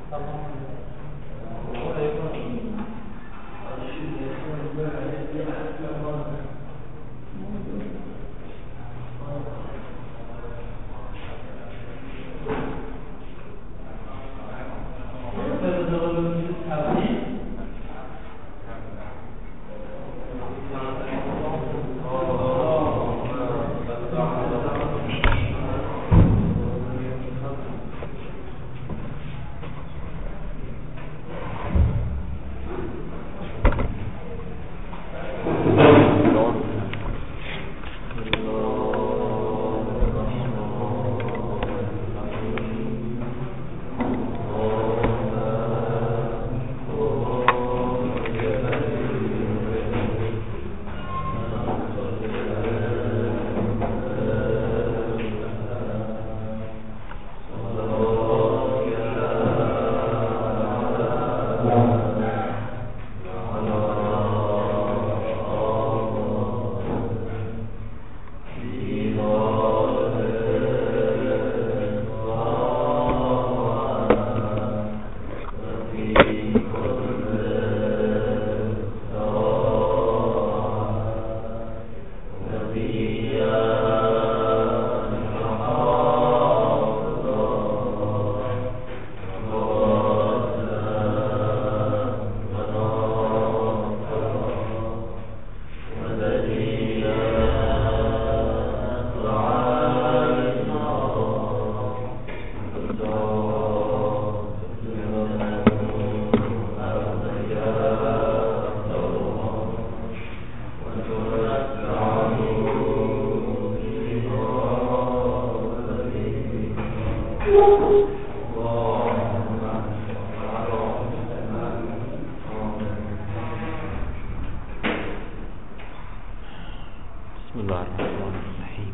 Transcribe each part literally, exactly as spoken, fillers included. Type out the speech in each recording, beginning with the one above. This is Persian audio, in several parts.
بسم الله الرحمن الرحیم.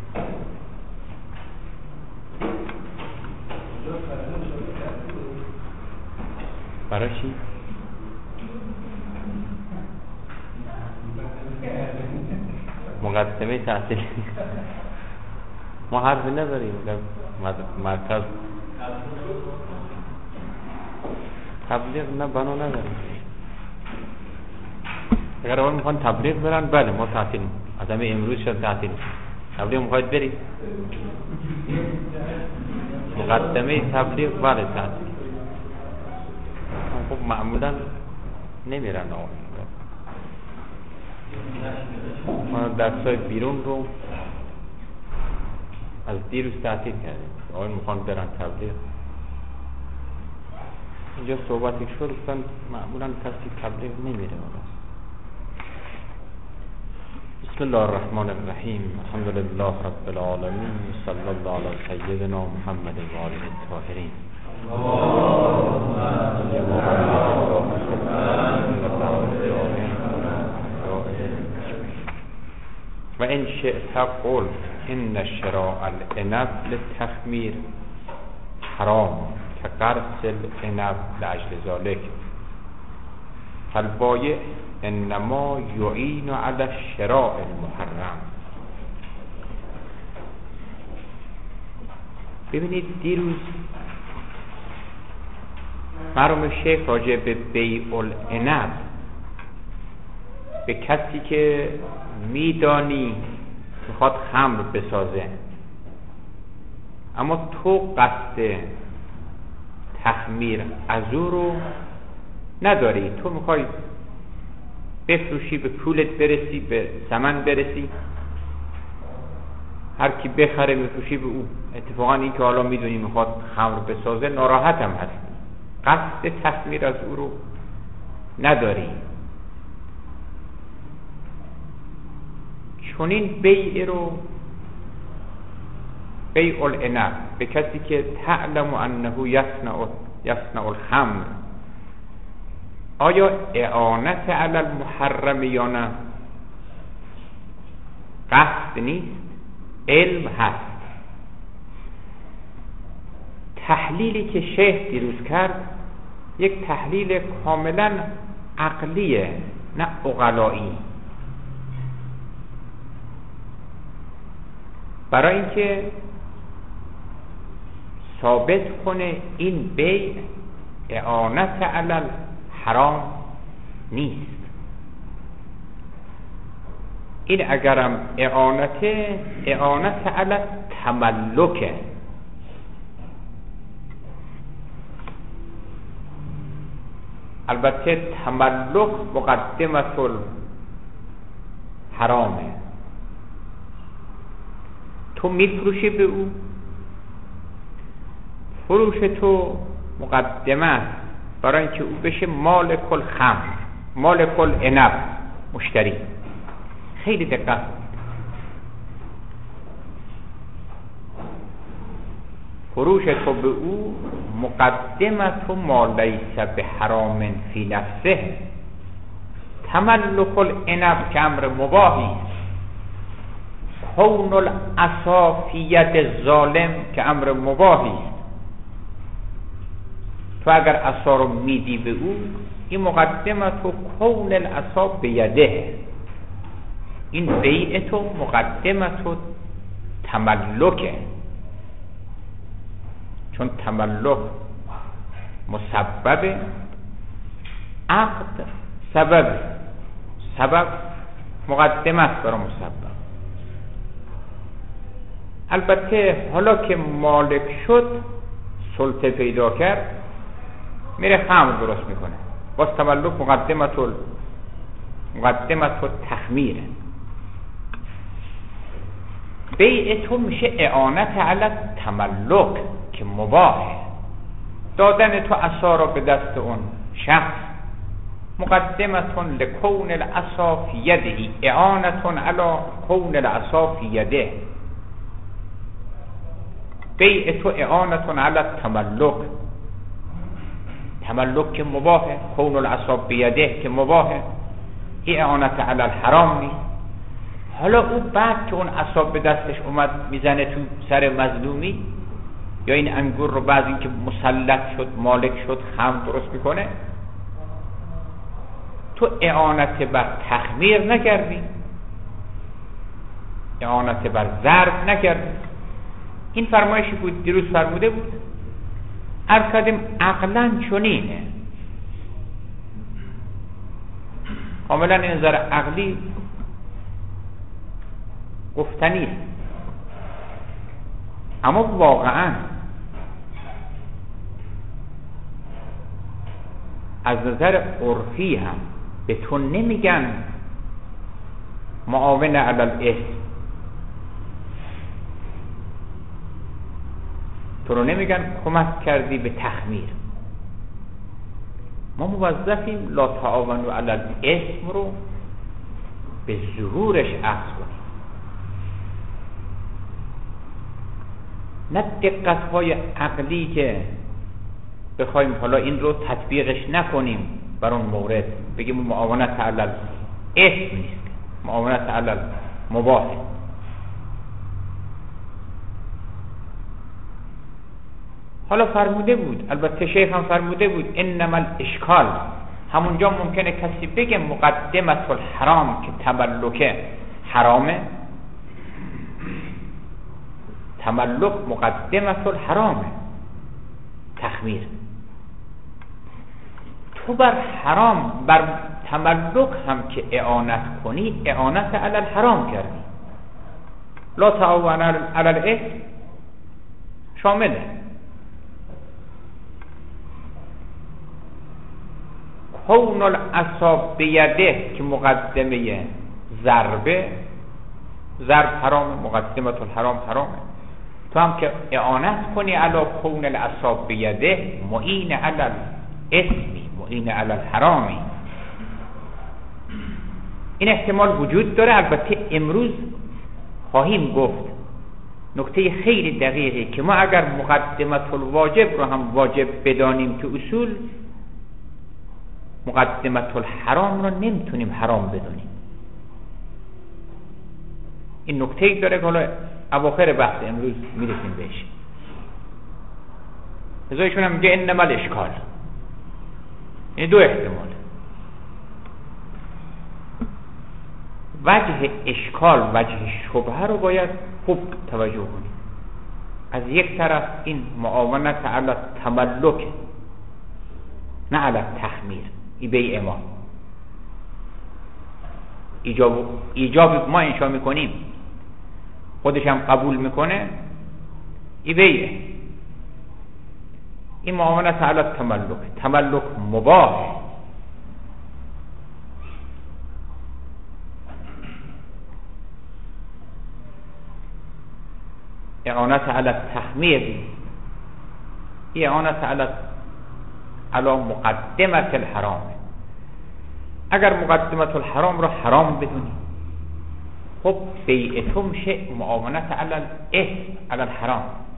برای چی؟ مقدمه تحصیل ما حرفی نداریم. مرکز تبلیغ نه بنا نداریم. اگر اول میخوان تبلیغ برن بله ما تعطیل، از همه امروز شد تعطیل. تبلیغ میخواید برید مقدمه تبلیغ بله تعطیل. خب معمولا نمیرن آقا. ما درسای بیرون رو از دیروز تعطیل کردیم. آقا میخوان برن تبلیغ. اینجا صحبتی شد گفتن معمولا کسی تبلیغ نمیره. بسم الله الرحمن الرحیم. الحمد لله رب العالمین. صلی الله علی سیدنا محمد و آله الطاهرین. و ان شئت قل ان شراء العنب للتخمیر حرام كقرص العنب لأجل ذلك فالبایع انما یعین علی الشراء المحرم. ببینید دیروز مرحوم شیخ راجع به بیع العنب به کسی که میدانی میخواد خمر بسازه اما تو قصد تخمیر از او رو نداری، تو میخوای بفروشی، به پولت برسی، به ثمن برسی، هر کی بخره بفروشی به او. اتفاقا این که حالا میدونی میخواد خمر بسازه ناراحت هم هست، قصد تخمیر از او رو نداری. چون این بیع رو بیع العنب به کسی که تعلم انه یصنع یصنع الخمر، آیا اعانت علی المحرم یا نه؟ قصد نیست، علم هست. تحلیلی که شیخ دیروز کرد یک تحلیل کاملا عقلیه نه عقلایی، برای اینکه ثابت کنه این بیع اعانت علی الحرام نیست. این اگرم اعانت اعانت علی تملکه. البته تملک مقدمت الحرامه. تو میفروشی به او، فروش تو مقدمه است برای اینکه او بشه مالک الخمر، مالک العنب، مشتری. خیلی دقت. فروش تو به او مقدمت ما لیس به حرام فی نفسه. تملک العنب که امر مباحی است، کون العصافیت ظالم که امر مباحی است. تو اگر عصا رو میدی به او، این مقدمت و کون العصا بیده، این بیع تو مقدمت و تملکه. چون تملک مسبب، عقد سبب، سبب مقدمه است برای مسبب. البته حالا که مالک شد، سلطه پیدا کرد، میره خمر درست میکنه. باز تملک مقدمت مقدمت و تخمیره. بیع تو میشه اعانت علی تملک که مباحه. دادن تو عصا را به دست اون شخص مقدمتون لکون العصا فی یده، اعانتون علی کون العصا فی یده. بیع تو اعانتون علی تملک، تملک که مباحه، کون العصا بیده که مباحه. این اعانت علی الحرام نیست. حالا او بعد که اون عصا به دستش اومد میزنه تو سر مظلومی، یا این انگور رو بعد این که مسلط شد، مالک شد، خمر درست میکنه، تو اعانت بر تخمیر نکردی، اعانت بر ضرب نکردی. این فرمایشی بود دیروز فرموده بود. عرض کردیم عقلاً چنینه، کاملا این نظر عقلی گفتنی است، اما واقعاً از نظر عرفی هم به تو نمیگن معاون علی الاسم، تو رو نمیگن کمک کردی به تخمیر. ما موظفیم لا تعاونوا علی الاسم رو به ظهورش اخذ کنیم، نه دقت های عقلی که بخوایم حالا این رو تطبیقش نکنیم بر اون مورد، بگیم معاونت علی الاسم نیست، معاونت علی المباح. حالا فرموده بود، البته شیخ هم فرموده بود، انما الاشکال، همونجا ممکنه کسی بگه مقدمت الحرام که تملک حرامه، تملک مقدمت الحرامه، تخمیر. تو بر حرام، بر تملک هم که اعانت کنی، اعانت علی الحرام کردی. لا تعاون علی الاسم شامله. کون العصا بیده که مقدمه ضربه، ضرب حرام، مقدمت الحرام حرامه. تو هم که اعانت کنی علی کون العصا بیده، معین علی الاسمی، معین علی الحرامی. این احتمال وجود داره. البته امروز خواهیم گفت نکته خیلی دقیقی که ما اگر مقدمت الواجب رو هم واجب بدانیم تو اصول، مقدمت الحرام رو نمیتونیم حرام بدونیم. این نکته داره که حالا اواخر بحث امروز میرسیم بهش. ازایشون هم میگه انما الاشکال. این دو احتمال. وجه اشکال، وجه شبهه رو باید خوب توجه کنیم. از یک طرف این معاونت علی تملک، نه علی التخمیر. این بیع ما ایجاب ایجاب ما انشا میکنیم، خودش هم قبول میکنه، این بیعه. این معاملت علی التملک، تملک مباح. اعانت علی التخمیر، این اعانت علی علی مقدمت الحرام. اگر مقدمت الحرام رو حرام بدونی، خب بیع تو میشه معاونت علی الاثم علی الحرام.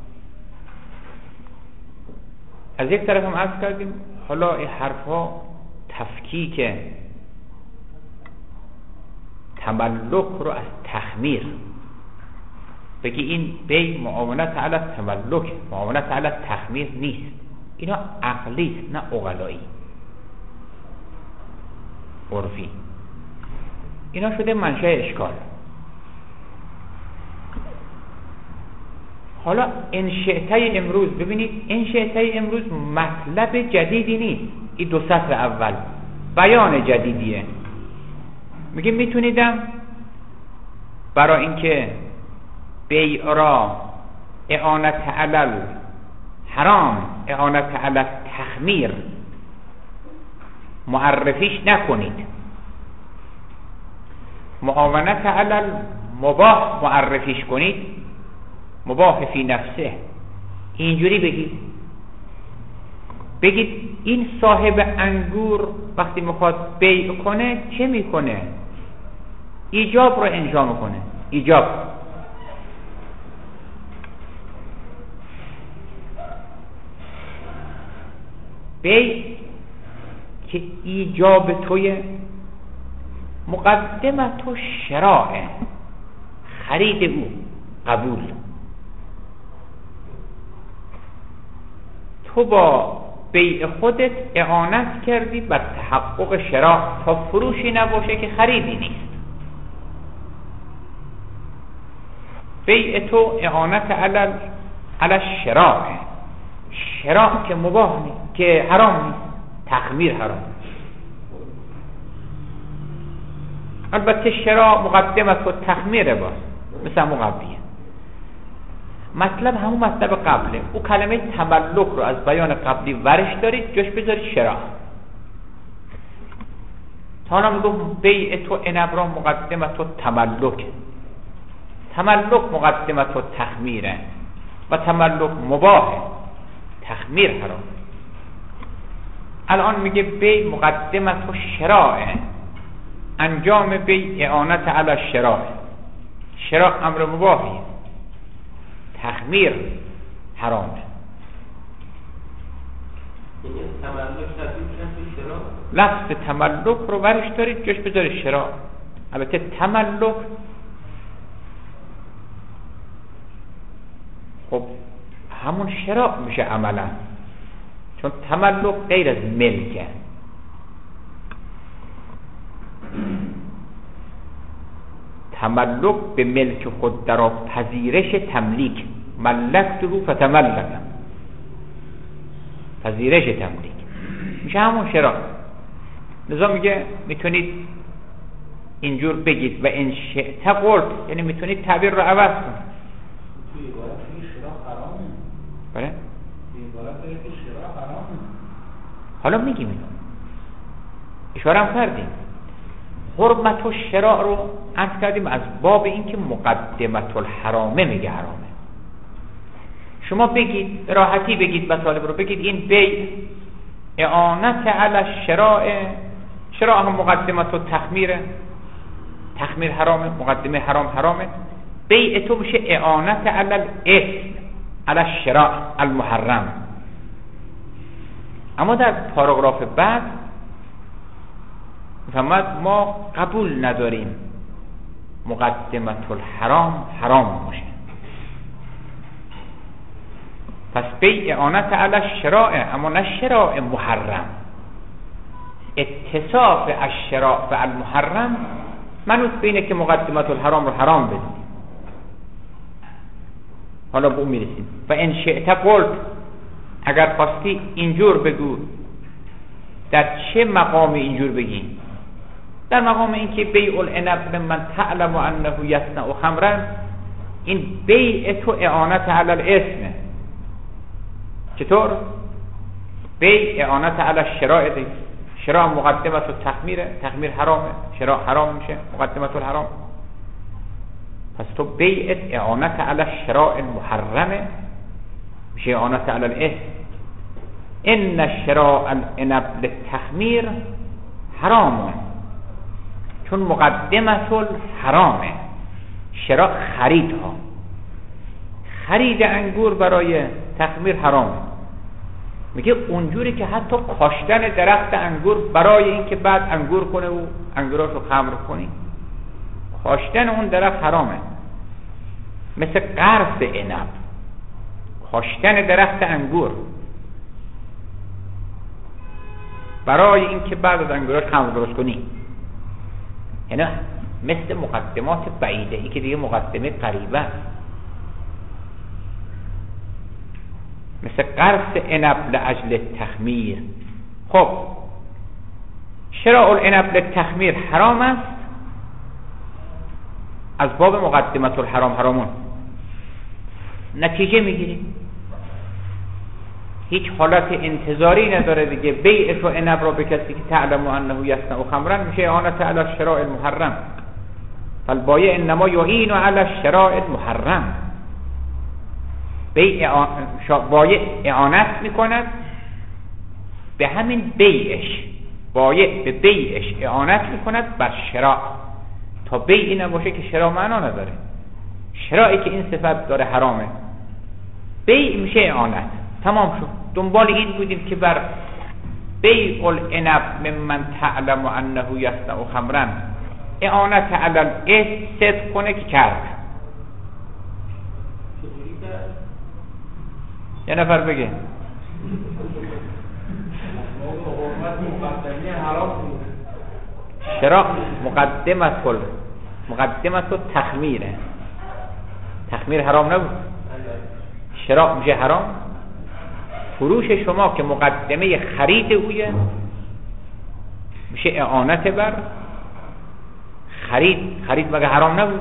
از یک طرف هم عرض کردیم حالا این حرفا تفکیک تملک رو از تخمیر، بگی این بیع معاونت علی تملک، معاونت علی تخمیر نیست. اینا عقلی است، نه عقلایی عرفی. اینا شده منشأ اشکال. حالا انشئتای امروز، ببینید انشئتای امروز مطلب جدیدی نیست. این دو سطر اول بیان جدیدیه. میگه میتونیدم برای اینکه بیع را اعانت علی حرام، اعانت علی تخمیر معرفیش نکنید، معاونت علی مباح معرفیش کنید، مباح فی نفسه. اینجوری بگید بگید این صاحب انگور وقتی میخواد بیع کنه چه میکنه؟ ایجاب رو انجا میکنه. ایجاب بیع که ایجاب توی مقدمت و شراع، خرید او، قبول. تو با بیع خودت اعانت کردی بر تحقق شراع تا فروشی نباشه که خریدی نیست. بیع تو اعانت علی علی الشراع، شراع که مباح نیست، که حرام نیست، تخمیر حرام. البته شراع مقدمت و تخمیر باز مثل همون قبلیه. مطلب همون مطلب قبله. او کلمه تملک رو از بیان قبلی ورش دارید، جاش بذارید شراع. تا حالا میگم بیع تو عنب را مقدمت و تملک، تملک مقدمت و تخمیره و تملک مباحه، تخمیر حرام. الان میگه بیع مقدمت و شراع، انجام بیع اعانت علی الشراع. شراع امر مباحیه، تخمیر حرامه. یعنی تملک تبدیل شد به شراع. لفظ تملک رو ورش دارید، جاش بذارید شراع. البته تملک خب همون شراع میشه عملا، چون تملک غیر از ملکه. تملک به ملک خود در پذیرش تملیک، ملکته فتملکم، پذیرش تملیک میشه همون شراع. لذا میگه میتونید اینجور بگید و این شئت قلت، یعنی میتونید تعبیر رو عوض کنید. توی عبارت میگه شراع حرامه. بله؟ توی عبارت داره که شراع حرامه. حالا میگیم اینو، اشاره هم کردیم. حرمت و شراع رو عرض کردیم از باب اینکه مقدمت الحرامه میگه حرامه. شما بگید راحتی بگید مطالب رو بگید این بیع اعانت علی الشراع، شراع هم مقدمت و تخمیره، تخمیر حرامه، مقدمه حرام حرامه. بیع تو میشه اعانت علی الاثم علی الشراع المحرم. اما در پاراگراف بعد فرمود ما قبول نداریم مقدمت الحرام حرام باشه. پس بیع اعانت علی الشراع، اما نه شراع محرم. اتصاف الشراع و المحرم منوط به اینه که مقدمت الحرام رو حرام بدیم. حالا به اون میرسیم. و ان شئت قلت، اگر خواستی اینجور بگو در چه مقامی اینجور بگیم؟ در مقام اینکه بیع العنب من تعلم انه یصنع خمرا، این بیع تو اعانت علی الاسم. چطور؟ بیع اعانت علی الشراء، شراء مقدمت التخمیر، تخمیر حرامه، شراء حرام میشه، مقدمت الحرام. پس تو بیعت اعانت علی الشراء المحرمه، میشه اعانت علی الاسم. ان شراء العنب للتخمیر حرامه، چون مقدمت الحرامه. شراء خرید ها، خرید انگور برای تخمیر حرامه. میگه اونجوری که حتی کاشتن درخت انگور برای اینکه بعد انگور کنه و انگوراشو خمر کنی، کاشتن اون درخت حرامه. مثل قرص عنب، کاشتن درخت انگور برای اینکه بعد از انگوراش خمر درست کنی، یعنی مثل مقدمات بعیده. این که دیگه مقدمه قریبه، مثل قرص عنب لاجل تخمیر. خب شراء العنب للتخمیر حرام است از باب مقدمت الحرام حرامون. نتیجه میگیریم هیچ حالت انتظاری نداره دیگه. بیع تو عنب را به کسی که تعلم انه یصنع خمرا میشه اعانت علی الشراء المحرم. فالبایع انما یعین علی الشراء المحرم. بیع بایع اعانت میکند به همین بیعش، بایع به بیعش اعانت میکند بر شراء، تا بیعی نباشه که شراء معنا نداره. شرائی که این صفت داره حرامه، بیع میشه اعانت. تمام شد. دنبال این بودیم که بر بیع العنب ممن تعلم انه یصنع خمرا اعانت علی الاسم صدق کنه که کرد. یه نفر بگه شراء مقدمت کل مقدمت و تخمیره. تخمیر حرام نبود، شراء میشه حرام. فروش شما که مقدمه خرید اویه میشه اعانت بر خرید. خرید مگه حرام نبود؟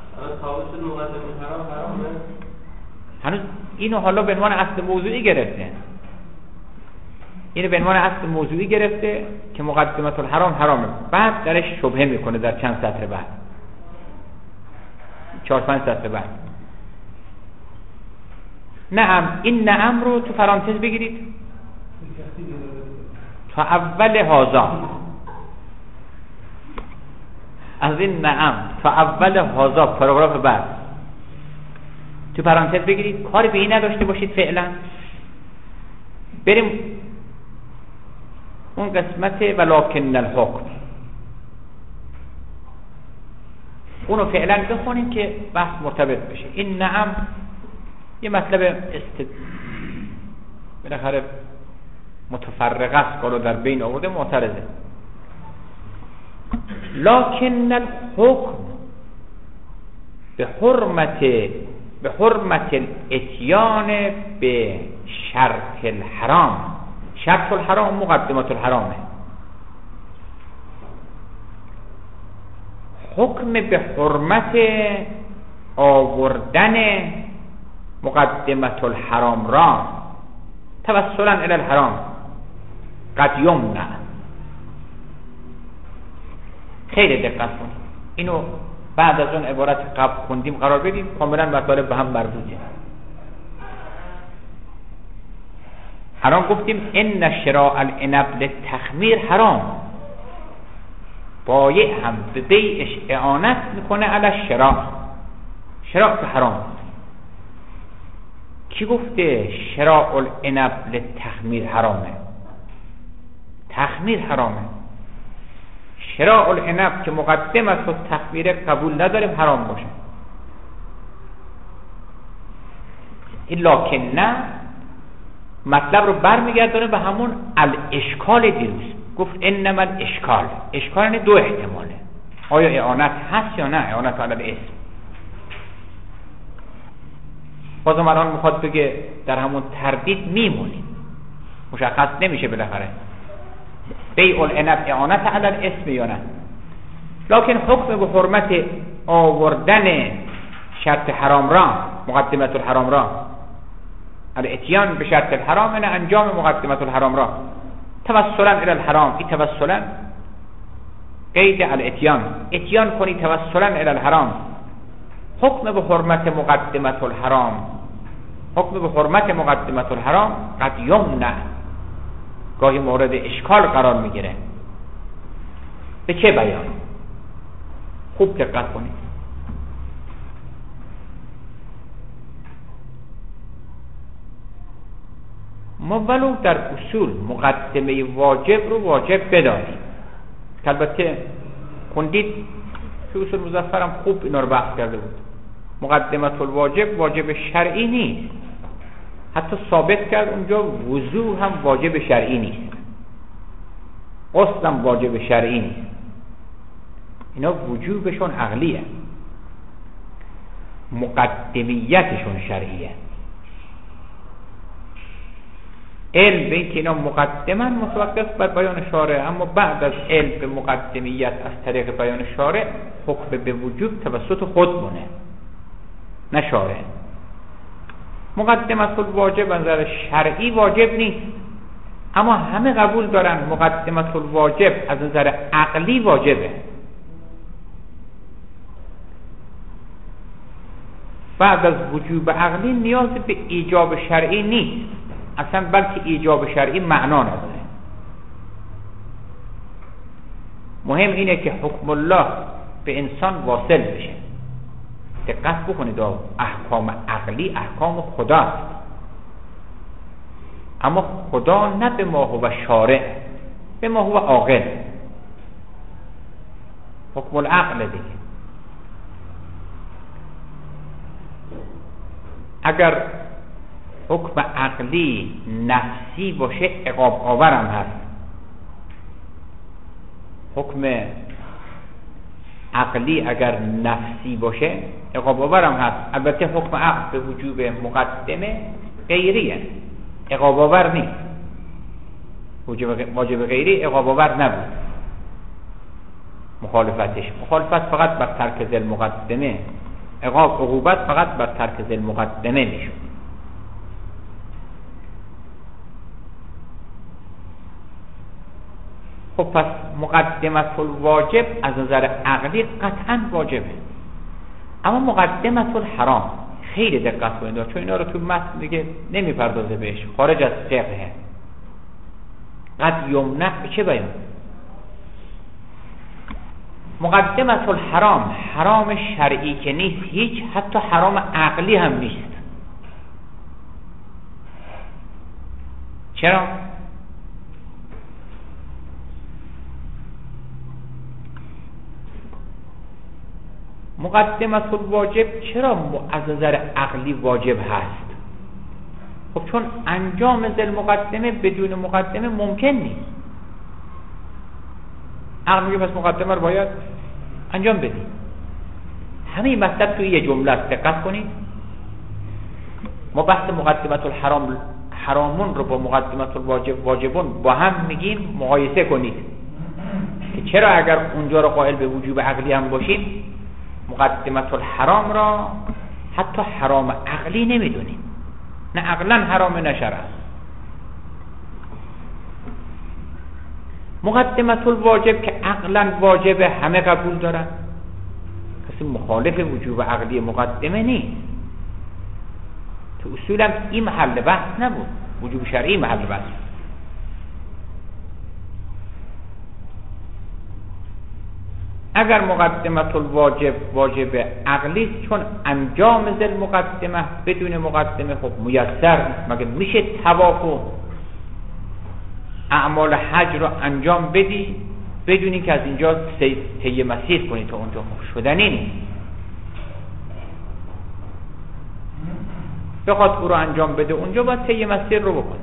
هنوز اینو حالا به عنوان اصل موضوعی گرفته، اینو به عنوان اصل موضوعی گرفته که مقدمت الحرام حرامه. بعد درش شبهه میکنه در چند سطر بعد، چهار پنج سطر بعد. نعم، این نعم رو تو پرانتز بگیرید تا اول هازا، از این نعم تا اول هازا پاراگراف بعد تو پرانتز بگیرید. کاری به این نداشته باشید فعلا. بریم اون قسمت ولکن الحکم، اونو فعلا بخونیم که بحث مرتبط بشه. این نعم یه مطلب است بالاخره متفرقه است، کارو در بین آورده، معترضه. لکن الحکم به حرمت به حرمت الاتیان به شرط الحرام. شرط الحرام مقدمت الحرامه. حکم به حرمت آوردن مقدمت الحرام را توسلا الی الحرام قد یمنع. خیلی دقت کنید، اینو بعد از اون عبارت قبل خوندیم قرار بدیم، کاملا مطالب به هم مربوطه. حرام گفتیم ان شراء العنب للتخمیر حرام، بایع هم به بیعش اعانت میکنه علی الشراء. شراء که حرام. کی گفته شراء العنب للتخمیر حرامه؟ تخمیر حرامه. شراء العنب که مقدم است و تخمیر قبول نداریم حرام باشه. این لکن نه مطلب رو برمیگردونه به همون الاشکال دیروز. گفت انما الاشکال. اشکال یعنی دو احتماله، آیا اعانت هست یا نه، اعانت علی الاسم. بازم الان میخواد بگه در همون تردید میمونیم، مشخص نمیشه بالاخره. بیع العنب اعانت علی الاسم یا نه. لکن حکم به حرمت آوردن شرط حرام را، مقدمت الحرام را، الاتیان به شرط الحرام، نه انجام مقدمت الحرام را توسلا الی الحرام. این توسلا قید الاتیان، اتیان کنی توسلا الی الحرام. حکم به حرمت مقدمت الحرام، حکم به حرمت مقدمت الحرام قد یمنع، گاهی مورد اشکال قرار میگیره. به چه بیان؟ خوب دقت کنید. ما ولو در اصول مقدمه واجب رو واجب بدانیم، که البته خوندید تو اصول مظفرم خوب اینا رو بحث کرده بود. مقدمت الواجب واجب شرعی نیست، حتی ثابت کرد اونجا وضو هم واجب شرعی نیست، غسل هم واجب شرعی نیست. اینا وجوبشون عقلیه، مقدمیتشون شرعیه. علم به این که اینا مقدمن متوقف بر بیان شارع، اما بعد از علم به مقدمیت از طریق بیان شارع حکم به وجوب توسط خود مونه، نه شارع. مقدمت الواجب از نظر شرعی واجب نیست، اما همه قبول دارن مقدمت الواجب از نظر عقلی واجبه. بعد از وجوب عقلی نیاز به ایجاب شرعی نیست اصلا، بلکه ایجاب شرعی معنا نداره. مهم اینه که حکم الله به انسان واصل بشه. دقت بکنید، احکام عقلی احکام خداست، اما خدا نه به ما هو شارع، به ما هو عاقل. حکم العقل دیگه. اگر حکم عقلی نفسی باشه عقاب آورم هست. حکم عقلی اگر نفسی باشه عقاب آورم هست. البته حکم عقل به وجوب مقدمه غیریه، عقاب آور نیست. واجب غیری عقاب آور نبود. مخالفتش مخالفت فقط بر ترک ذل مقدمه، عقاب عقوبت فقط بر ترک ذل مقدمه میشود. خب پس مقدمت الواجب از نظر عقلی قطعا واجبه، اما مقدمت الحرام خیلی دقت کنید، چون اینا رو تو متن دیگه نمیپردازه بهش، خارج از فقهه. قد یمنع به چه بیان؟ مقدمت الحرام حرام شرعی که نیست هیچ، حتی حرام عقلی هم نیست. چرا؟ مقدمت الواجب چرا از نظر عقلی واجب هست؟ خب چون انجام ذل مقدمه بدون مقدمه ممکن نیست. عقل میگه پس مقدمه رو باید انجام بدی. همه این مطلب توی یه جمله است، دقت کنید. ما بحث مقدمت الحرام حرامون رو با مقدمت الواجب واجبون با هم میگیم مقایسه کنید که چرا اگر اونجا رو قائل به وجوب عقلی هم باشیم مقدمت الحرام را حتی حرام عقلی نمیدونیم، نه عقلا حرام نه شرعا. مقدمت الواجب که عقلا واجبه همه قبول دارن، کسی مخالف وجوب عقلی مقدمه نیست. تو اصولم این محل بحث نبود، وجوب شرعی محل بحث. اگر مقدمت الواجب واجب عقلی است، چون انجام ذل مقدمه بدون مقدمه خب میسر نیست. مگه میشه طواف و اعمال حج رو انجام بدی بدونی که از اینجا طی مسیر کنی تا اونجا؟ خب شدنی نیست. بخواد او رو انجام بده اونجا باید طی مسیر رو بکنه.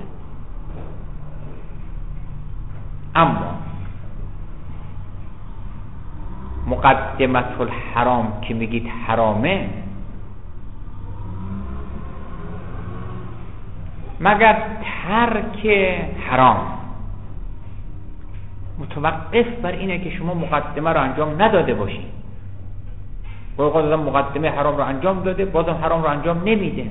اما مقدمت الحرام که میگید حرامه، مگر ترک حرام متوقف بر اینه که شما مقدمه رو انجام نداده باشید. گاهی اوقات آدم مقدمه حرام رو انجام داده بازم حرام رو انجام نمیده.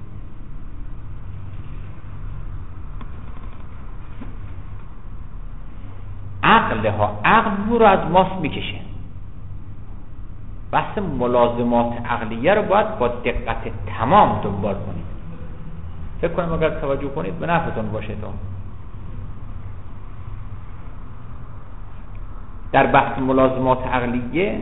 عقل ها عقل نور رو از ماست میکشه. بحث ملازمات عقلیه رو باید با دقت تمام دنبال کنید. فکر کنم اگر توجه کنید به نفعتون باشه. تو در بحث ملازمات عقلیه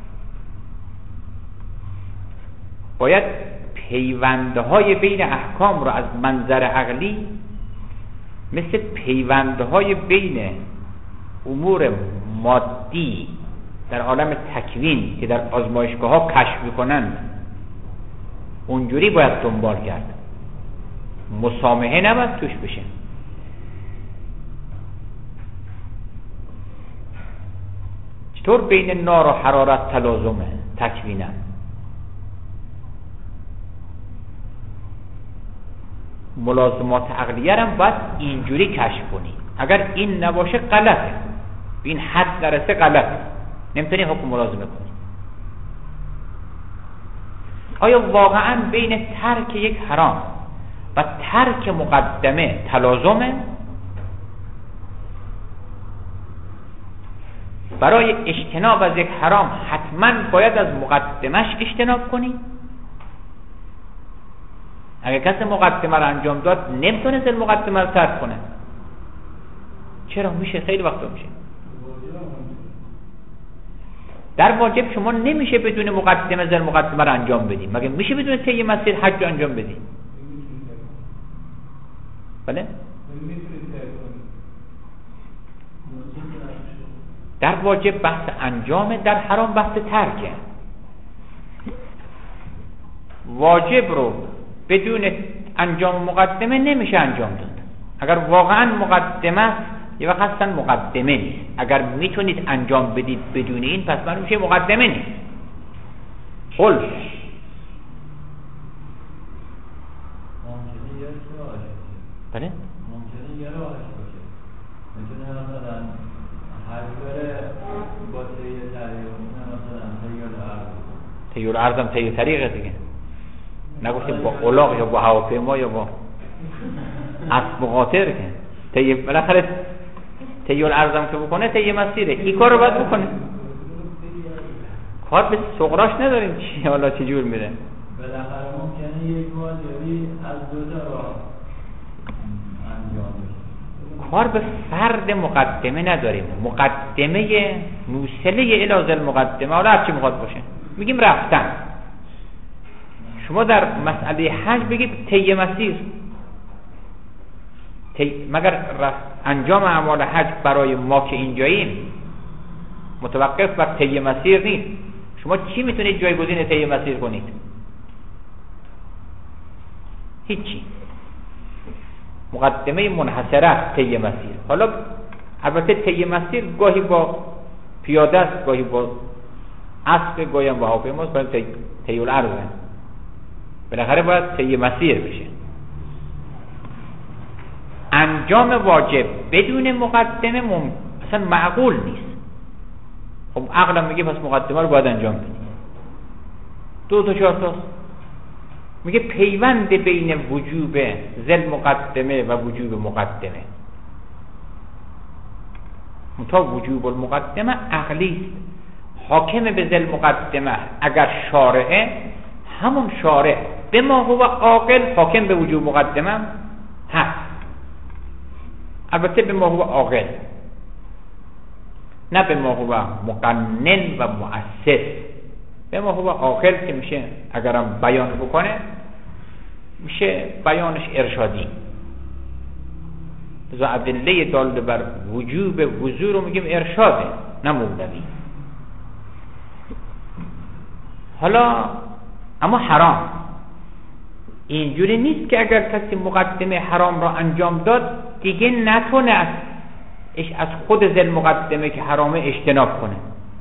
باید پیوندهای بین احکام رو از منظر عقلی مثل پیوندهای بین امور مادی در عالم تکوین که در آزمایشگاه ها کشف میکنند اونجوری باید دنبال کرد. مسامحه نباید توش بشه. چطور بین نار و حرارت تلازمه تکوینن؟ ملازمات عقلیه هم باید اینجوری کشف کنی. اگر این نباشه غلطه، به این حد نرسه غلطه، نمیتونی حکم ملازمه کنی. آیا واقعا بین ترک یک حرام و ترک مقدمه تلازمه؟ برای اجتناب از یک حرام حتما باید از مقدمش اجتناب کنی؟ اگر کسی مقدمه رو انجام داد نمیتونه زل مقدمه رو ترک کنه. چرا؟ میشه، خیلی وقتا میشه. در واجب شما نمیشه بدون مقدمه زل مقدمه رو انجام بدیم. مگه میشه بدون طی مسیر حج رو انجام بدیم؟ بله؟ در واجب بحث انجامه، در حرام بحث ترکه. واجب رو بدون انجام مقدمه نمیشه انجام داد. اگر واقعا مقدمه است یه وقت اصلا مقدمه نیست. اگر میتونید انجام بدید بدون این پس من میشه مقدمه نیست. خلف بله؟ ممکنه یه راهش باشه. میتونه مثلا هر بره با طی طریق مثلا طیور عرض طیور عرضم طی طریقه دیگه. نگوشته با الاغ یا با هواپیما یا با اسب و قاطر که طی بالاخره طیور عرضم که بکنه طی مسیره. این کار رو باید بکنه. کار به صغراش نداریم چی حالا چه جور میره. بالاخره ممکنه یک واجبی از دو تا راه انجام بشه. کار به فرد مقدمه نداریم. مقدمه موصله الی المقدمه حالا هر چی میخواد باشه. میگیم رفتن. شما در مسئله حج بگید طی مسیر. طی مگر انجام اعمال حج برای ما که اینجاییم متوقف بر طی مسیر نیست. شما چی میتونید جایگزین طی مسیر کنید؟ هیچی. مقدمه منحصره طی مسیر. حالا البته طی مسیر گاهی با پیاده است، گاهی با اسب، گاهی هم با هواپیما است. برای طی الارض بالاخره باید طی مسیر بشه. انجام واجب بدون مقدمه مم... اصلا معقول نیست. خب عقلم میگه پس مقدمه رو باید انجام بدی. دو تا چهار تاست. میگه پیوند بین وجوب ذل مقدمه و وجوب مقدمه. منتها وجوب المقدمه عقلی است. حاکم به ذل مقدمه اگر شارعه، همون شارع به ما هو عاقل حاکم به وجوب مقدمه هست. البته به ما هو عاقل، نه به ما هو مقنن و مؤسس. به ما هو عاقل که میشه اگرم بیان بکنه میشه بیانش ارشادی. از ادله داله بر وجوب وضو رو میگیم ارشاده، نه مولوی. حالا اما حرام اینجوری نیست که اگر کسی مقدمه حرام را انجام داد دیگه نتونه از از خود ذل مقدمه که حرامه اجتناب کنه.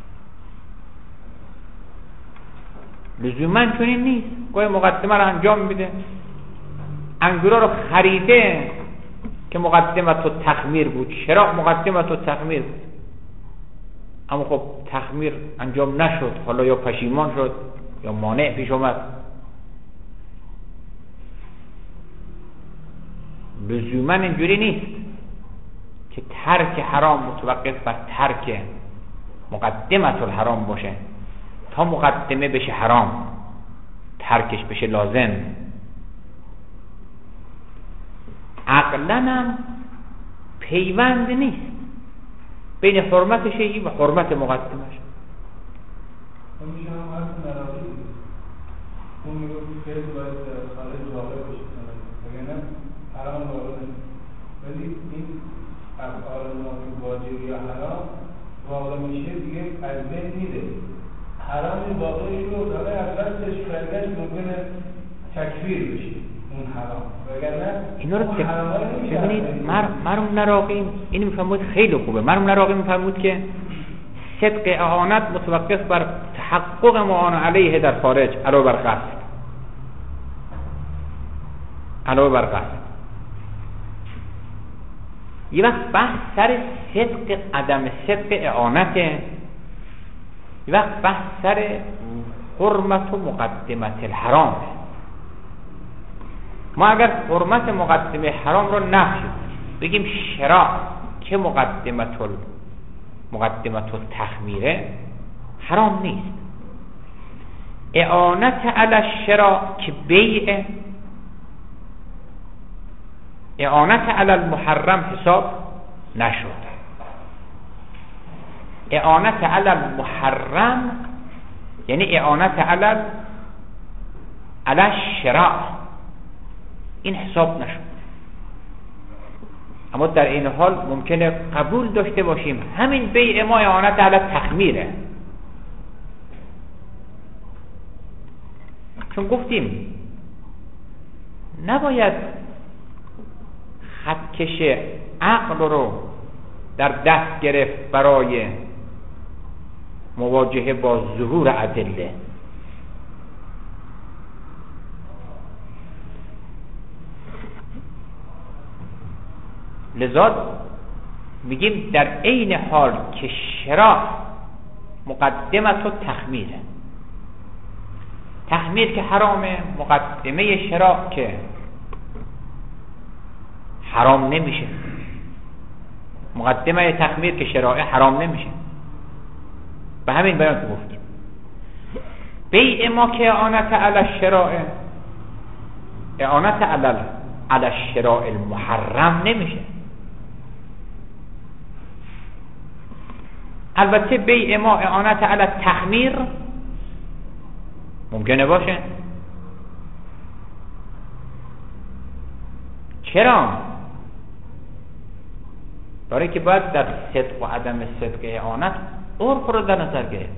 لزوما چنین نیست. گاهی مقدمه را انجام میده، انگورا رو خریده که مقدمت و تخمیر بود، شراء مقدمت و تخمیر بود، اما خب تخمیر انجام نشد، حالا یا پشیمان شد یا مانع پیش اومد. لزوما اینجوری نیست که ترک حرام متوقف بر ترک مقدمت الحرام باشه تا مقدمه بشه حرام، ترکش بشه لازم. عقلاً هم پیوند نیست بین حرمت شیعی و حرمت مقدمش. اون میشه هم حرف نراضی اون میگه که باید خارج واقع بشه وگرنه حرام واقع نیست، ولی این افعال نامی واجب یا حرام واقع میشه دیگه از بین میره. حرام واقعی رو حالا اولش فرگش ممکنه تکفیر بشه اون حرام، وگرنه اینا رو ببینید. مرحوم نراقی اینو میفهمید خیلی خوبه. مرحوم نراقی میفهمید که صدق اعانت متوقف بر تحقق معان علیه در خارج علاوه بر قصد، علاوه بر قصد. یه وقت بحث سر صدق عدم صدق اعانته، یه وقت بحث سر حرمت و مقدمت الحرام. ما اگر حرمت مقدمه حرام رو نفی بگیم شراء که مقدمت ال مقدمت التخمیره حرام نیست، اعانت علی الشراء که بیع، اعانت علی المحرم حساب نشد. اعانت علی المحرم یعنی اعانت علی علی الشراء، این حساب نشد. اما در این حال ممکنه قبول داشته باشیم همین بیع ما اعانت علی تخمیره، چون گفتیم نباید خطکش عقل رو در دست گرفت برای مواجهه با ظهور ادله. لذا میگیم در عین حال که شراء مقدمت و تخمیره، تخمیر که حرامه، مقدمه شراء که حرام نمیشه، مقدمه تخمیر که شراء حرام نمیشه. به همین بیان که گفتیم بیع ما که اعانت علی الشراء، اعانت علی علی الشراء المحرم نمیشه. البته بیع ما اعانت علی تخمیر ممکنه باشه. چرا؟ برای که باید در صدق و عدم صدق اعانت عرف رو در نظر گرفت.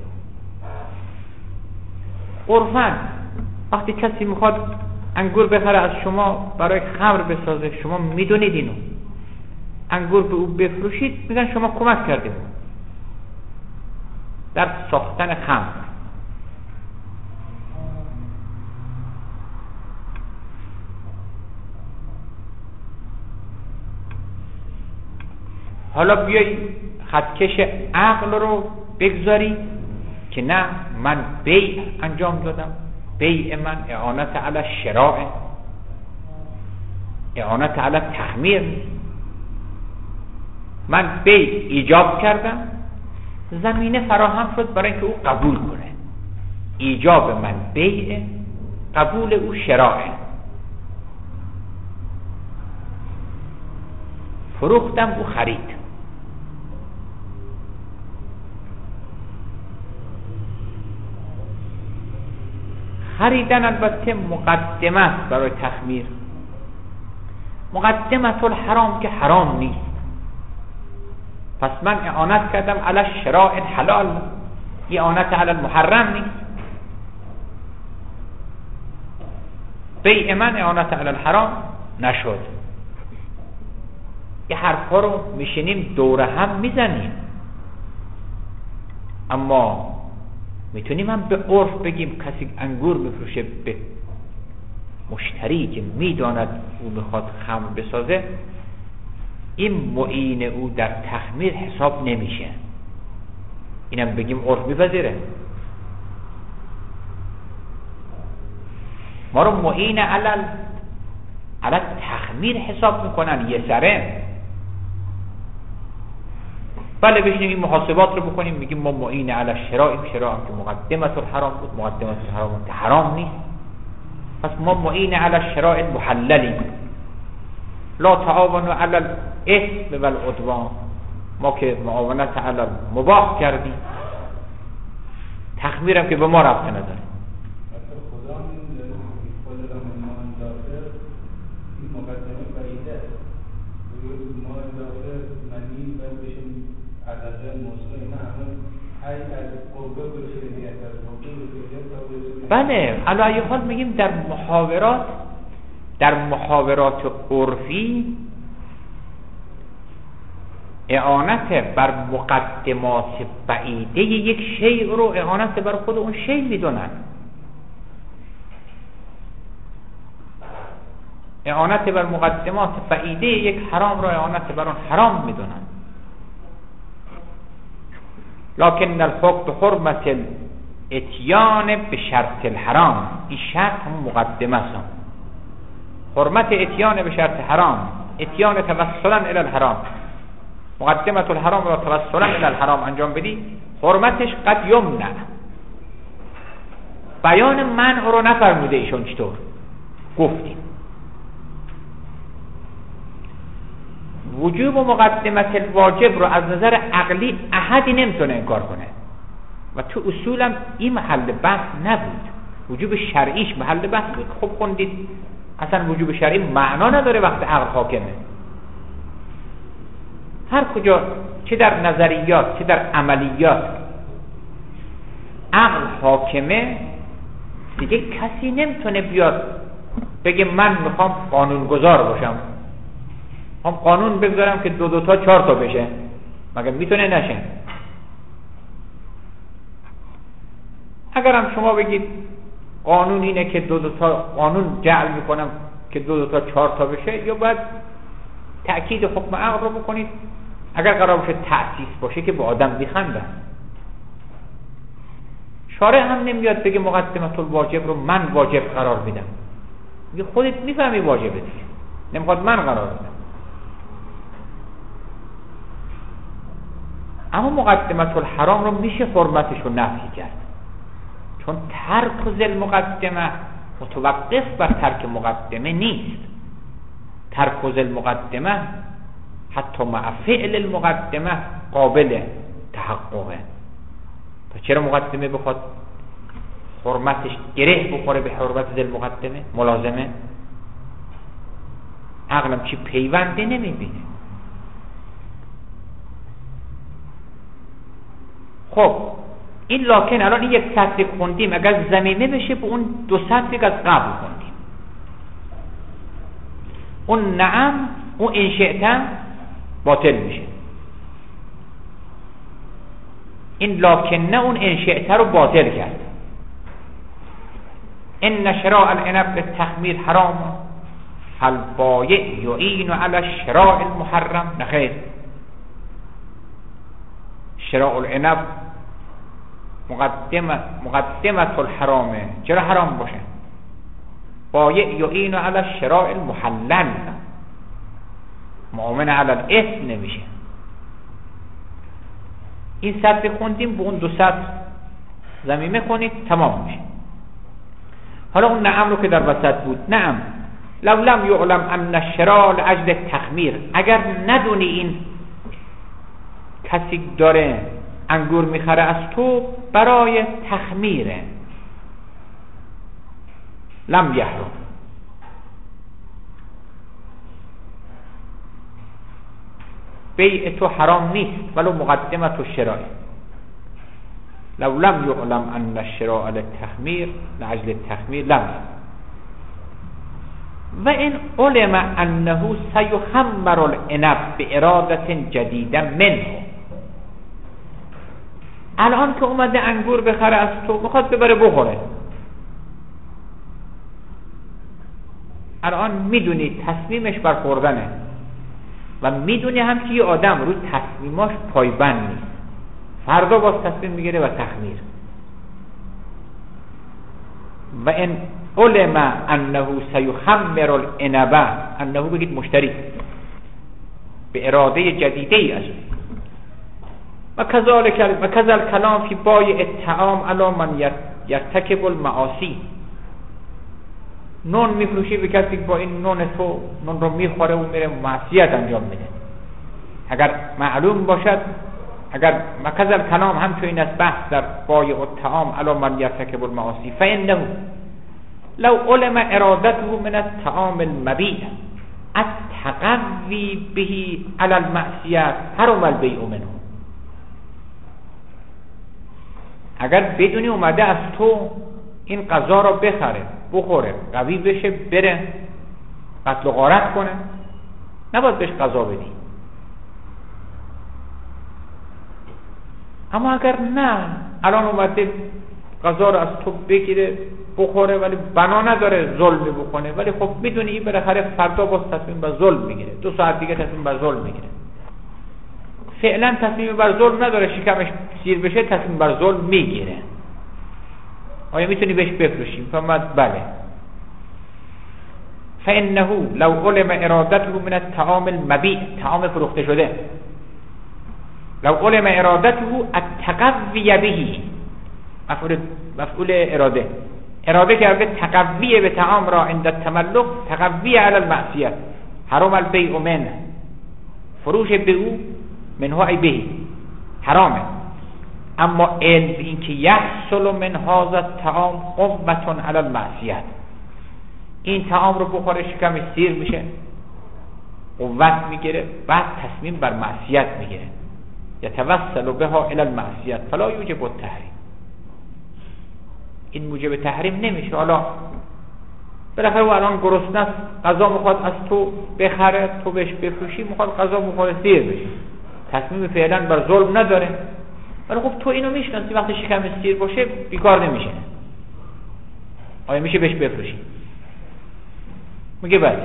عرفاً وقتی کسی میخواد انگور بخره از شما برای خمر بسازه، شما میدونید اینو، انگور به او بفروشید، میگن شما کمک کردید در ساختن خمر. حالا بیایی خطکش عقل رو بگذاری که نه، من بیع انجام دادم، بیع من اعانت علی الشراء، اعانت علی تخمیر، من بیع ایجاب کردم، زمینه فراهم شد برای اینکه او قبول کنه. ایجاب من بیع، قبول او شراء. فروختم، او خرید. خریدن البته مقدمه است برای تخمیر، مقدمت الحرام که حرام نیست. پس من اعانت کردم علی الشراء الحلال، اعانت علی المحرم نیست. بیع من اعانت علی الحرام نشد. یه حرفا رو میشینیم دوره هم میزنیم، اما میتونیم هم به عرف بگیم کسی انگور بفروشه به مشتری که میداند او میخواد خمر بسازه، این معین او در تخمیر حساب نمیشه. اینم بگیم عرف میپذیره. ما رو معین علل علل تخمیر حساب میکنن یه سره. بله بشینیم این محاسبات رو بکنیم، میگیم ما معین علی شراء، شراء که مقدمت الحرام بود، مقدمت الحرام که حرام نیست، پس ما معین علی شراء المحللیم. لا تعاونوا علی الاثم والعدوان، ما که معاونت علی المباح کردیم، تخمیرم که به ما ربط نداره. بله علی حال میگیم در محاورات در محاورات عرفی اعانت بر مقدمات بعیده یک شیء رو اعانت بر خود اون شیء میدونن. اعانت بر مقدمات بعیده یک حرام رو اعانت بر اون حرام میدونن. لکن الحکم بحرمت اتیان به شرط الحرام، این شرط هم مقدمه است. حرمت اتیان به شرط حرام، اتیان توسلا الی الحرام، مقدمت الحرام را توسلا الی الحرام انجام بدی، حرمتش قد یمنع. بیان منع رو نفرموده ایشون. چطور گفتیم وجوب و مقدمت الواجب رو از نظر عقلی احدی نمیتونه انکار کنه و تو اصولم این محل بحث نبود. وجوب شرعیش محل بحث بود. خب خوندید اصلا وجوب شرعی معنا نداره وقت عقل حاکمه. هر کجا چه در نظریات چه در عملیات عقل حاکمه، دیگه کسی نمیتونه بیاد بگه من میخوام قانونگذار باشم، هم قانون بگذارم که دو دو تا چهار تا بشه. مگر میتونه نشه؟ اگرم شما بگید قانون اینه که دو دو تا قانون جعل میکنم که دو دو تا چهار تا بشه، یا باید تأکید حکم عقل رو بکنید. اگر قرار باشه تأسیس باشه که به آدم میخنده. شارع هم نمیاد بگه مقدمت الواجب رو من واجب قرار میدم، میگه خودت میفهمی واجبه دیگه، نمیخواد من قرار بدم. اما مقدمت الحرام رو میشه حرمتش رو نفی کرد، چون ترک ذل مقدمه متوقف بر ترک مقدمه نیست. ترک ذل مقدمه حتی مع فعل المقدمه قابل تحققه. تا چرا مقدمه بخواد حرمتش گره بخوره به حرمت ذل مقدمه ملازمه؟ عقلم چی پیونده نمیبینه. خب این لکن الان این یک سطری خوندیم، اگر ضمیمه بشه به اون دو سطری که از قبل خوندیم، اون نعم اون انشئتا باطل میشه. این لکن نه اون انشئتا رو باطل کرد. ان شراء العنب بالتخمیر حرام البایع یعین علی الشراء المحرم. نخیر، شراء العنب مقدمه مقدمت الحرامه، چرا حرام باشه؟ بایع یعین علی الشراء المحلل، معاون علی الاثم نمیشه. این سطر خوندیم، به اون دو سطر ضمیمه کنید تمام میشه. حالا اون نعم رو که در وسط بود، نعم لو لم یعلم ان الشراء لاجل تخمیر، اگر ندونی این کسی داره انگور میخره از تو برای تخمیره، لم یحرم. بیع تو حرام نیست ولو مقدمت و شراء. لو لم یعلم ان الشراء للتخمیر لاجل التخمیر لم یحرم. و این علم انه سیخمر العنب بارادت جدیده منه. الان که اومده انگور بخره از تو، میخواد ببره بخوره، الان میدونی تصمیمش بر خوردنه، و میدونه هم که یه آدم روی تصمیماش پایبند نیست، فردا باز تصمیم میگیره و تخمیر. و ان علم انه سیخمر العنبه، انه بگید مشتری به اراده جدیده ای از و کذالک و کذل کلام فی بای الطعام علی من یرتکب المعاصی. نون میفروشی به کسی با این نون تو نون رو میخوره و میره معصیت انجام میده. اگر معلوم باشد، اگر مکذل کلام همچنین است بحث در بای الطعام علی من یرتکب المعاصی، فانه لو علم ارادته من الطعام المبیع التقوی به علی المعصیت حرم البیع منه. اگر بدونی اومده از تو این غذا رو بخره، بخوره، قوی بشه، بره قتل و غارت کنه، نباید بهش غذا بدی. اما اگر نه، الان اومده غذا رو از تو بگیره بخوره ولی بنا نداره ظلمی بکنه، ولی خب میدونی این بالاخره فردا باز تصمیم بر ظلم میگیره، دو ساعت دیگه تصمیم بر ظلم میگیره، فعلا تصمیم بر ظلم نداره، شکمش سیر بشه تصمیم بر ظلم میگیره. آیا میتونی بهش بفروشی؟ فرمود بله. فانه لو علم ارادته من الطعام المبیع، طعام فروخته شده، لو علم ارادته التقوی به، مفعول مفعول اراده، اراده کرده تقوی به طعام را عند التملک، تقوی علی المعصیت، حرام البیع منه، فروش به او منه ای به حرامه. اما علم این که یحصل من هذا الطعام قوة علی المعصیت، این طعام رو بخوره شکمش سیر میشه، قوت میگیره، بعد تصمیم بر معصیت میگیره، یتوسل بها الی المعصیت فلا یوجب التحریم. این موجب تحریم نمیشه. حالا بالاخره او الان گرسنه است، غذا میخواد از تو بخره، تو بهش بفروشی، میخواد غذا بخوره سیر بشه، تصمیم فعلا بر ظلم نداره، ولی خب تو اینو میشناسی وقتی شکمش سیر باشه بیکار نمیشه، آیا میشه بهش بفروشی؟ میگه بله.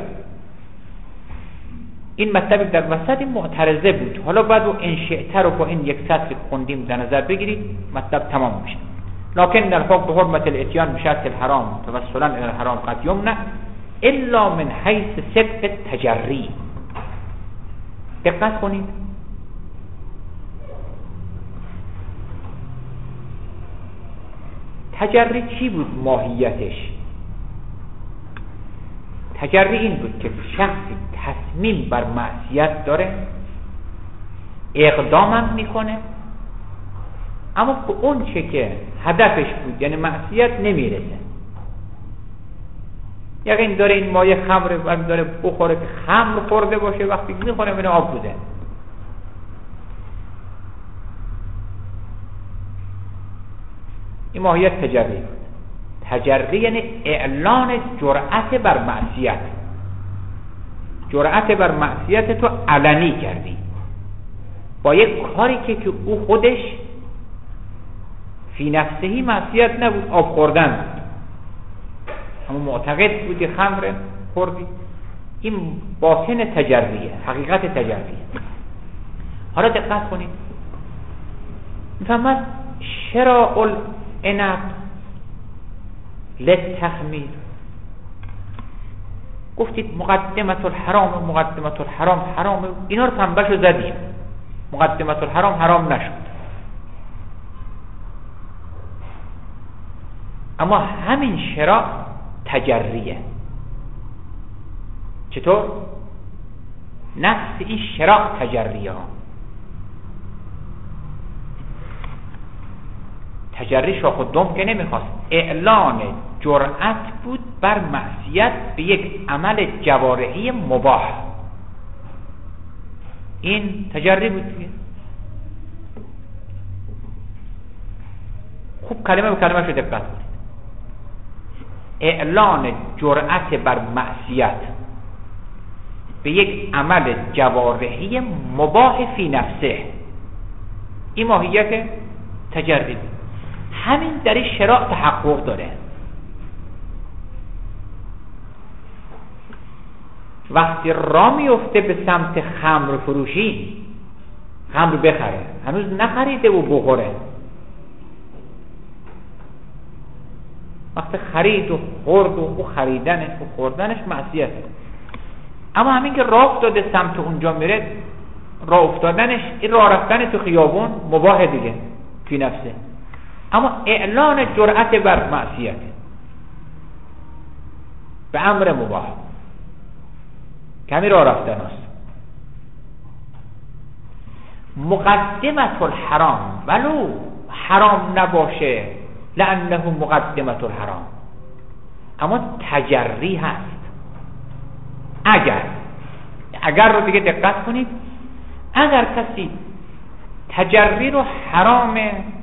این مطلب در وسط معترضه بود. حالا بعد و انشئتر رو با این یک سطر خوندیم در نظر بگیرید، مطلب تمام میشه. لكن الحكم بحرمة الاتيان بشرط الحرام توسلا الى الحرام قد يمنع الا من حيث صدق التجري. دقت کنید، تجری چی بود ماهیتش؟ تجری این بود که شخصی تصمیم بر معصیت داره، اقدامم میکنه، اما به اون چه که هدفش بود یعنی معصیت نمیرسه. یقین داره این مایه خمره و داره بخوره که خمر خورده باشه، وقتی میخوره من آب بوده. این ماهیت تجری بود. تجری یعنی اعلان جرأت بر معصیت. جرأت بر معصیت تو علنی کردی با یک کاری که که او خودش فی نفسهی معصیت نبود، آب خوردن بود، اما معتقد بودی خمر خوردی. این باطن تجریه، حقیقت تجریه. حالا دقت کنید، میفهمد شراء العنب للتخمیر. گفتید مقدمت الحرام و مقدمت الحرام حرام، اینا رو تنبشو زدیم، مقدمت الحرام حرام نشد. اما همین شراء تجریه. چطور؟ نفس این شراء تجریه ها. تجری شاخ و دم که نمیخواست، اعلان جرأت بود بر معصیت به یک عمل جوارحی مباح. این تجری بود دیگه. خوب کلمه به کلمه شو دقت کنید. اعلان جرأت بر معصیت به یک عمل جوارحی مباح فی نفسه، این ماهیت تجری بود. همین در این شراء تحقق داره. وقتی را میفته به سمت خمر فروشی، خمر بخره، هنوز نخریده و بخوره، وقتی خرید و خورد و او خریدنش و خوردنش معصیته. اما همین که راه افتاده سمت اونجا میره، راه افتادنش، این راه رفتن تو خیابون مباح دیگه فی نفسه، اما اعلان جرأت بر معصیته به امر مباح، کمی راه رفتن است. مقدمت الحرام ولو حرام نباشه لانه مقدمت الحرام، اما تجری هست. اگر اگر رو دیگه دقت کنید، اگر کسی تجری رو حرام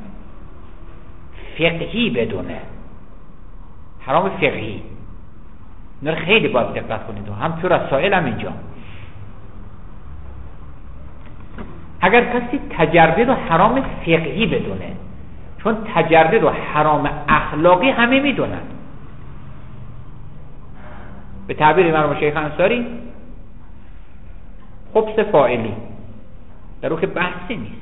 فقهی بدونه، حرام فقهی، اینا رو خیلی باید دقت کنید، هم تو رسائل هم اینجا، اگر کسی تجری رو حرام فقهی بدونه، چون تجری رو حرام اخلاقی همه میدونن، به تعبیر مرحوم شیخ انصاری خبث فاعلی، در رو که بحثی نیست،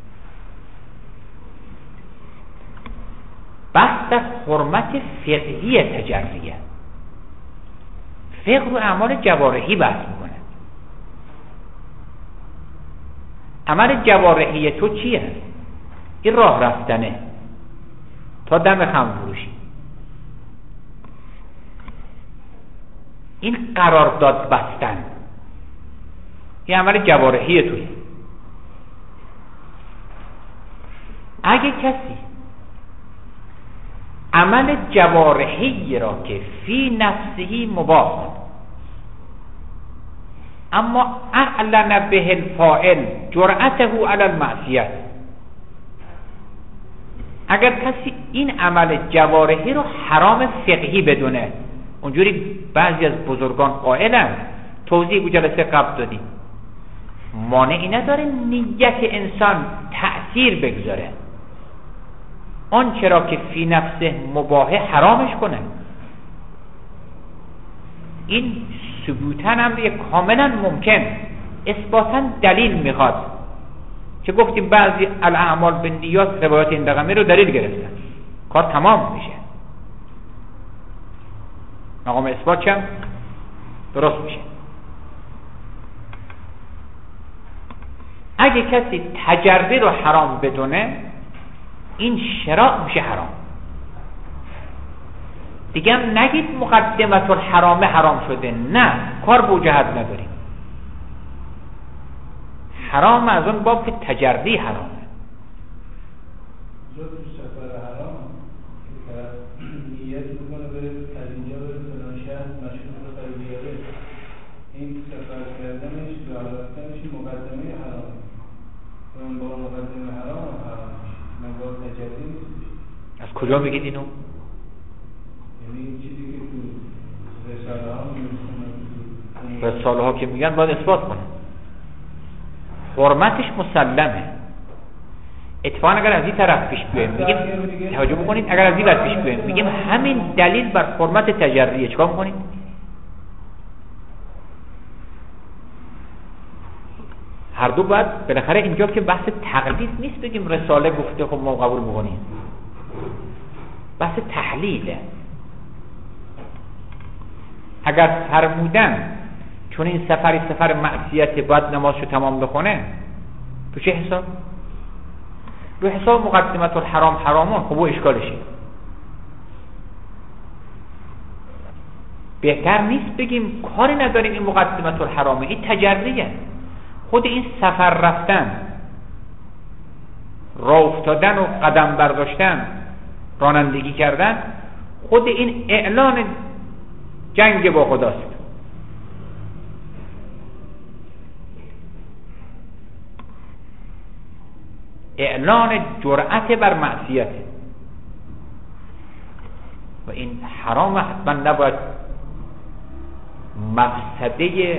بحث در حرمت فقهی تجریه، فقه رو اعمال جوارحی بحث میکنه. عمل جوارحی تو چیه؟ این راه رفتنه تا دم خمر فروشی، این قرارداد بستن، این عمل جوارحی توی. اگه کسی عمل جوارحی را که فی نفسه مباح اما اعلن به الفاعل جرأته علی المعصیت، اگر کسی این عمل جوارحی رو حرام فقهی بدونه، اونجوری بعضی از بزرگان قائلن، توضیح بود جلسه قبل دادیم، مانعی نداره نیت انسان تأثیر بگذاره، آن چرا که فی نفسه مباح حرامش کنه. این ثبوتاً هم کاملا ممکن، اثباتاً دلیل میخواد، که گفتیم بعضی الاعمال بالنیات روایات این رقمی رو دلیل گرفتن، کار تمام میشه، مقام اثبات چم درست میشه. اگه کسی تجری رو حرام بدونه، این شراء میشه حرام. دیگه هم نگید مقدمت الحرام حرام شده، نه، کار به جهت نداریم، حرام از اون باب که تجری حرامه. جو تو سفر حرام که طرف نیت بکنه بره از اینجا بره فلان شهر مشهور رو خیلی بیاره، این سفر کردنش راه رفتنش مقدمه حرامه، اون با مقدمه حرام حرام میشه، من با تجری نیست. از کجا میگید اینو؟ یعنی این چیزی که تو رساله ها میگن، رساله ها که میگن باید اثبات کنه، حرمتش مسلمه. اتفاقا اگر از این طرف پیش بیایم میگیم، توجه بکنید، اگر از این طرف پیش بیایم میگیم همین دلیل بر حرمت تجریه، چیکار میکنید؟ هر دو باید بالاخره اینجا که بحث تقلید نیست بگیم رساله گفته خب ما قبول میکنیم، بحث تحلیله. اگر فرمودن چون این سفری سفر معصیت باید نمازشو تمام بخونه، تو چه حساب؟ رو حساب مقدمت الحرام حرامون، خب او اشکالشه. بهتر نیست بگیم کاری نداریم این مقدمت الحرامه، این تجریه، خود این سفر رفتن، راه افتادن و قدم برداشتن، رانندگی کردن، خود این اعلان جنگ با خداست. اعلان جرأت بر معصیت و این حرام حتما نباید مفسده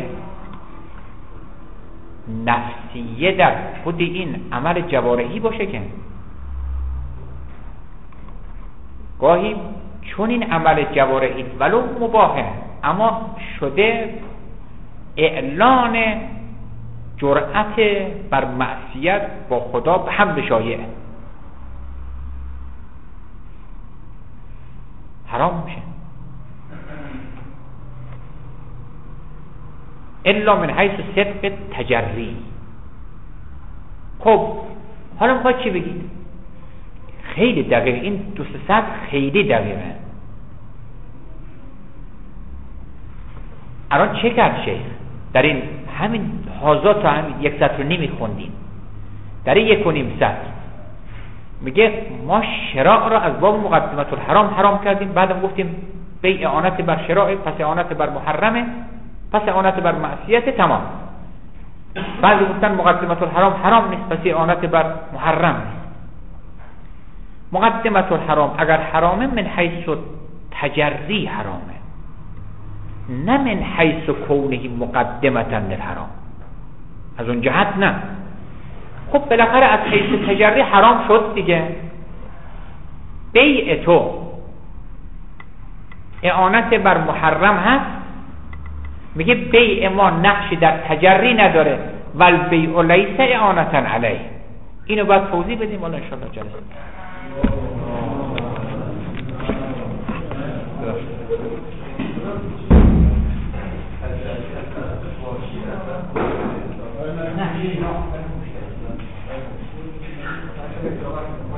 نفسیه در خود این عمل جوارحی باشه که گاهی چون این عمل جوارحی ولو مباحه اما شده اعلان جرأت بر معصیت با خدا به هم شایع حرام میشه. الا من حیث صدق تجری. خب حالا میخواد چی بگید؟ خیلی دقیق، این دو سه سطر خیلی دقیقه. الان چه کرد شیخ؟ در این همین حاضات همین یک سطر رو نمی خوندیم، در این یک و نیم سطر میگه ما شراع را از باب مقدمت الحرام حرام کردیم، بعدم گفتیم بیع اعانت بر شراع، پس اعانت بر محرمه، پس اعانت بر معصیت، تمام. بعضی گفتن مقدمت الحرام حرام نیست، پس اعانت بر محرم نیست. مقدمت الحرام اگر حرامه من حیث تجری حرامه، نه من حیث کونه مقدمتا للحرام. از اون جهت نه. خب بالاخره از حیث تجری حرام شد دیگه. بیع تو اعانت بر محرم هست، میگه بیع ما نقشی در تجری نداره، ول بیع لیس اعانتا علیه. اینو باید توضیح بدیم والا ان شاء الله جلسه. نه